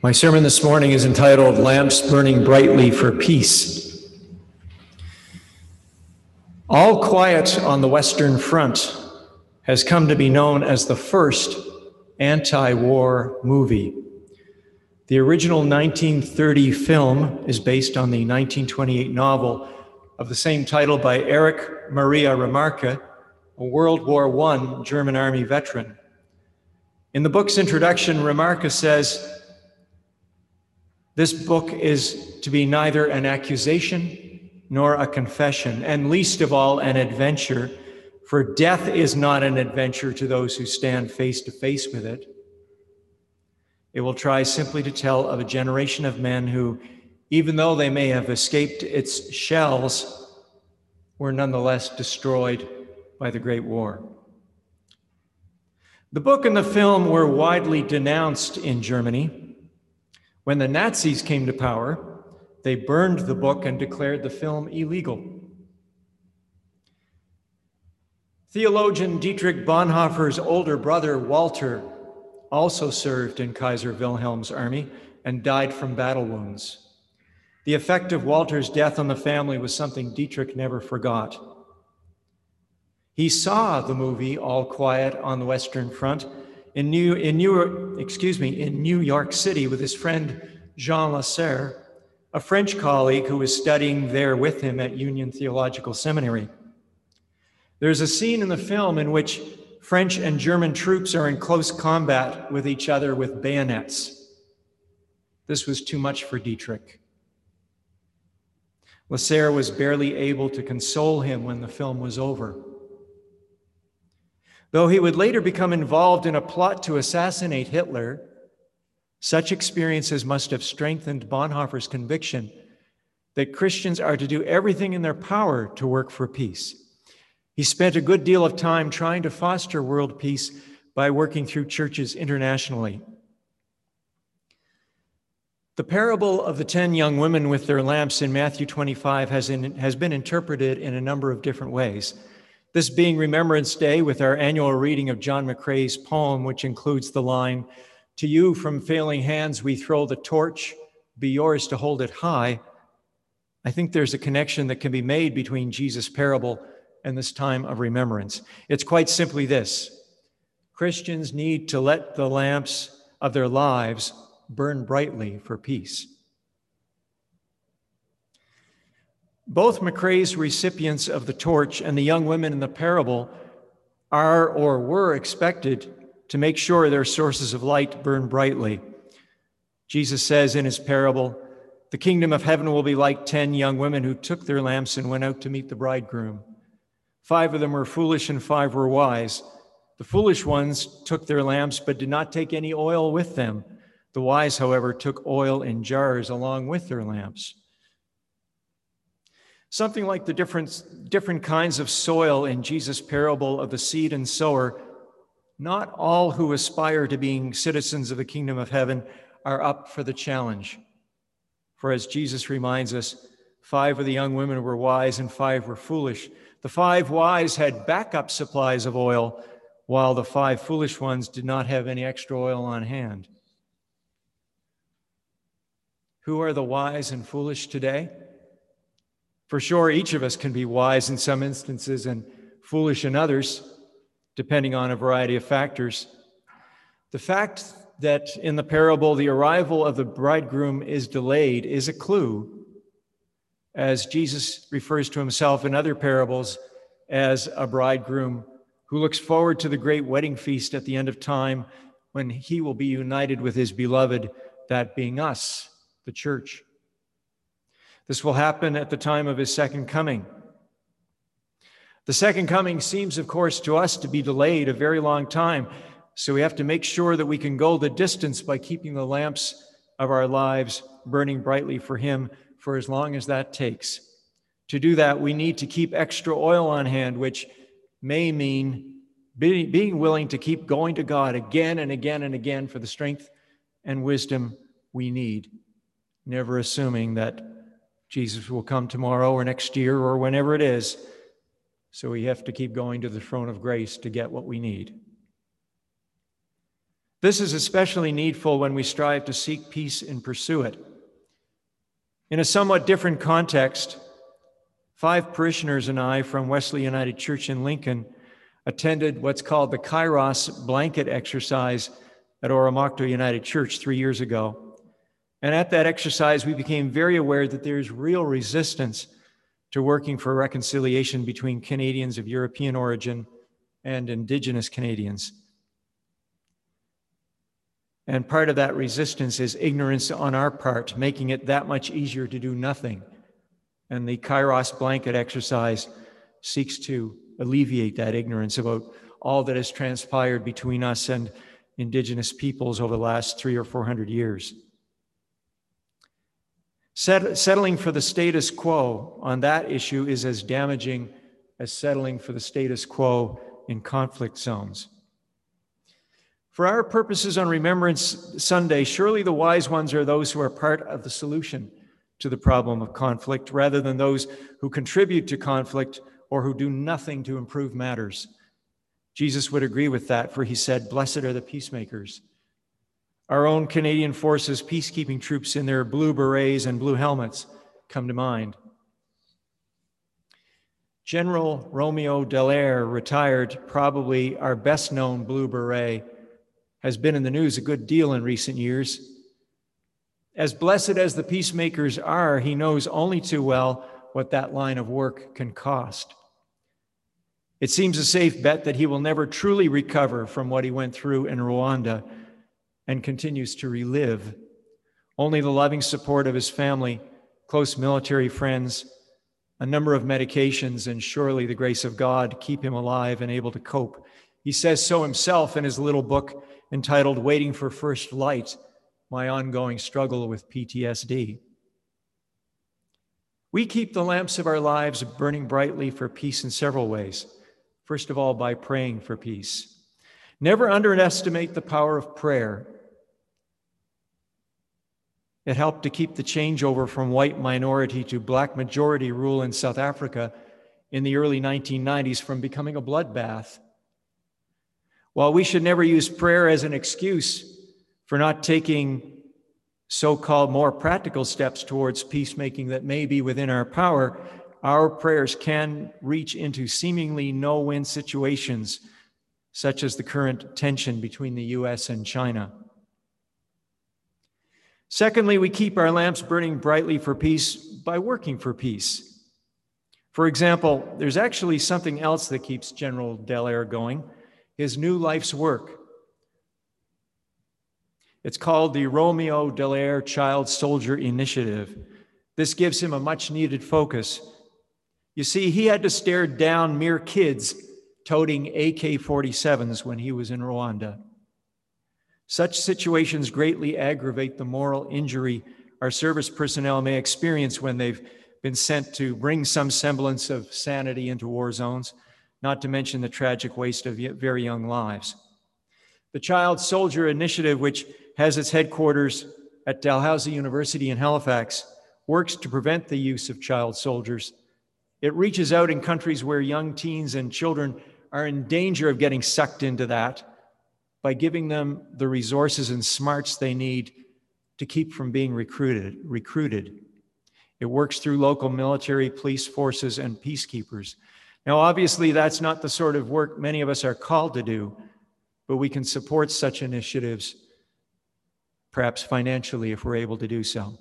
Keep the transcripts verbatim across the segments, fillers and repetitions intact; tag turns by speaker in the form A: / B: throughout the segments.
A: My sermon this morning is entitled, Lamps Burning Brightly for Peace. All Quiet on the Western Front has come to be known as the first anti-war movie. The original nineteen thirty film is based on the nineteen twenty-eight novel of the same title by Erich Maria Remarque, a World War One German Army veteran. In the book's introduction, Remarque says, "This book is to be neither an accusation nor a confession, and least of all an adventure, for death is not an adventure to those who stand face to face with it. It will try simply to tell of a generation of men who, even though they may have escaped its shells, were nonetheless destroyed by the Great War." The book and the film were widely denounced in Germany. When the Nazis came to power, they burned the book and declared the film illegal. Theologian Dietrich Bonhoeffer's older brother, Walter, also served in Kaiser Wilhelm's army and died from battle wounds. The effect of Walter's death on the family was something Dietrich never forgot. He saw the movie All Quiet on the Western Front in New, in New, excuse me, in New York City with his friend Jean Lasserre, a French colleague who was studying there with him at Union Theological Seminary. There's a scene in the film in which French and German troops are in close combat with each other with bayonets. This was too much for Dietrich. Lasserre was barely able to console him when the film was over. Though he would later become involved in a plot to assassinate Hitler, such experiences must have strengthened Bonhoeffer's conviction that Christians are to do everything in their power to work for peace. He spent a good deal of time trying to foster world peace by working through churches internationally. The parable of the ten young women with their lamps in Matthew twenty-five has, in, has been interpreted in a number of different ways. This being Remembrance Day, with our annual reading of John McCrae's poem, which includes the line, "To you from failing hands we throw the torch, be yours to hold it high," I think there's a connection that can be made between Jesus' parable and this time of remembrance. It's quite simply this: Christians need to let the lamps of their lives burn brightly for peace. Both McCrae's recipients of the torch and the young women in the parable are or were expected to make sure their sources of light burn brightly. Jesus says in his parable, "The kingdom of heaven will be like ten young women who took their lamps and went out to meet the bridegroom. Five of them were foolish and five were wise. The foolish ones took their lamps but did not take any oil with them. The wise, however, took oil in jars along with their lamps." Something like the different, different kinds of soil in Jesus' parable of the seed and sower, not all who aspire to being citizens of the kingdom of heaven are up for the challenge. For as Jesus reminds us, five of the young women were wise and five were foolish. The five wise had backup supplies of oil, while the five foolish ones did not have any extra oil on hand. Who are the wise and foolish today? For sure, each of us can be wise in some instances and foolish in others, depending on a variety of factors. The fact that in the parable the arrival of the bridegroom is delayed is a clue, as Jesus refers to himself in other parables as a bridegroom who looks forward to the great wedding feast at the end of time when he will be united with his beloved, that being us, the church. This will happen at the time of his second coming. The second coming seems, of course, to us to be delayed a very long time, so we have to make sure that we can go the distance by keeping the lamps of our lives burning brightly for him for as long as that takes. To do that, we need to keep extra oil on hand, which may mean being willing to keep going to God again and again and again for the strength and wisdom we need, never assuming that Jesus will come tomorrow or next year or whenever it is. So we have to keep going to the throne of grace to get what we need. This is especially needful when we strive to seek peace and pursue it. In a somewhat different context, five parishioners and I from Wesley United Church in Lincoln attended what's called the Kairos blanket exercise at Oromocto United Church three years ago. And at that exercise, we became very aware that there's real resistance to working for reconciliation between Canadians of European origin and Indigenous Canadians. And part of that resistance is ignorance on our part, making it that much easier to do nothing. And the Kairos blanket exercise seeks to alleviate that ignorance about all that has transpired between us and Indigenous peoples over the last three or four hundred years. Set, settling for the status quo on that issue is as damaging as settling for the status quo in conflict zones. For our purposes on Remembrance Sunday, surely the wise ones are those who are part of the solution to the problem of conflict, rather than those who contribute to conflict or who do nothing to improve matters. Jesus would agree with that, for he said, "Blessed are the peacemakers." Our own Canadian Forces peacekeeping troops in their blue berets and blue helmets come to mind. General Romeo Dallaire, retired, probably our best-known blue beret, has been in the news a good deal in recent years. As blessed as the peacemakers are, he knows only too well what that line of work can cost. It seems a safe bet that he will never truly recover from what he went through in Rwanda and continues to relive. Only the loving support of his family, close military friends, a number of medications, and surely the grace of God keep him alive and able to cope. He says so himself in his little book entitled Waiting for First Light, My Ongoing Struggle with P T S D. We keep the lamps of our lives burning brightly for peace in several ways. First of all, by praying for peace. Never underestimate the power of prayer. It helped to keep the changeover from white minority to black majority rule in South Africa in the early nineteen nineties from becoming a bloodbath. While we should never use prayer as an excuse for not taking so-called more practical steps towards peacemaking that may be within our power, our prayers can reach into seemingly no-win situations, such as the current tension between the U S and China. Secondly, we keep our lamps burning brightly for peace by working for peace. For example, there's actually something else that keeps General Dallaire going, his new life's work. It's called the Romeo Dallaire Child Soldier Initiative. This gives him a much-needed focus. You see, he had to stare down mere kids toting A K forty-sevens when he was in Rwanda. Such situations greatly aggravate the moral injury our service personnel may experience when they've been sent to bring some semblance of sanity into war zones, not to mention the tragic waste of very young lives. The Child Soldier Initiative, which has its headquarters at Dalhousie University in Halifax, works to prevent the use of child soldiers. It reaches out in countries where young teens and children are in danger of getting sucked into that by giving them the resources and smarts they need to keep from being recruited. recruited. It works through local military, police forces, and peacekeepers. Now, obviously, that's not the sort of work many of us are called to do, but we can support such initiatives, perhaps financially, if we're able to do so.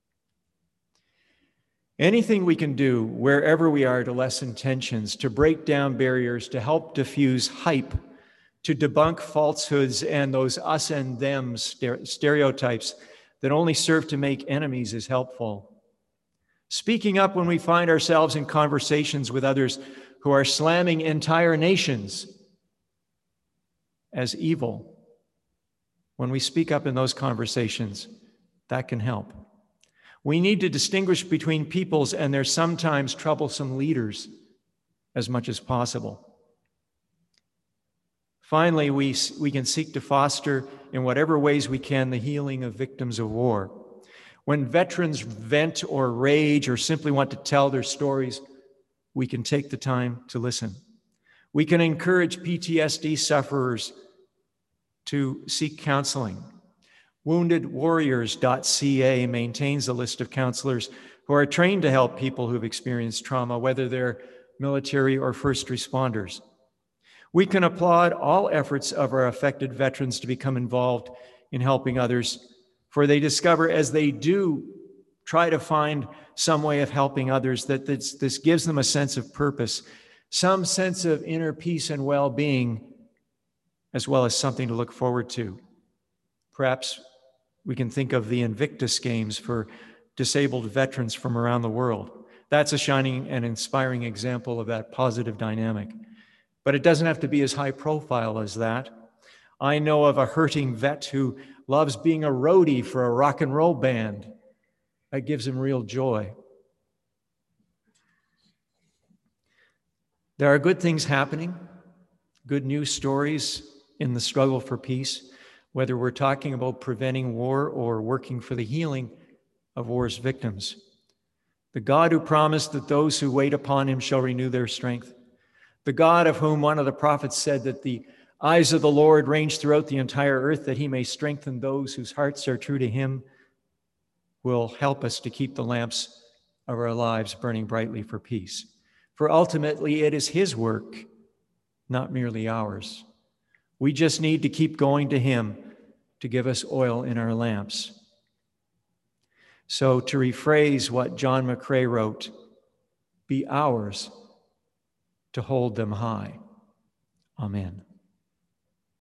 A: Anything we can do, wherever we are, to lessen tensions, to break down barriers, to help diffuse hype, to debunk falsehoods and those us and them stereotypes that only serve to make enemies is helpful. Speaking up when we find ourselves in conversations with others who are slamming entire nations as evil. When we speak up in those conversations, that can help. We need to distinguish between peoples and their sometimes troublesome leaders as much as possible. Finally, we, we can seek to foster, in whatever ways we can, the healing of victims of war. When veterans vent or rage or simply want to tell their stories, we can take the time to listen. We can encourage P T S D sufferers to seek counseling. wounded warriors dot c a maintains a list of counselors who are trained to help people who've experienced trauma, whether they're military or first responders. We can applaud all efforts of our affected veterans to become involved in helping others, for they discover as they do try to find some way of helping others that this, this gives them a sense of purpose, some sense of inner peace and well-being, as well as something to look forward to. Perhaps we can think of the Invictus Games for disabled veterans from around the world. That's a shining and inspiring example of that positive dynamic. But it doesn't have to be as high profile as that. I know of a hurting vet who loves being a roadie for a rock and roll band. That gives him real joy. There are good things happening, good news stories in the struggle for peace, whether we're talking about preventing war or working for the healing of war's victims. The God who promised that those who wait upon him shall renew their strength. The God of whom one of the prophets said that the eyes of the Lord range throughout the entire earth, that he may strengthen those whose hearts are true to him, will help us to keep the lamps of our lives burning brightly for peace. For ultimately, it is his work, not merely ours. We just need to keep going to him to give us oil in our lamps. So to rephrase what John McCrae wrote, be ours to hold them high. Amen.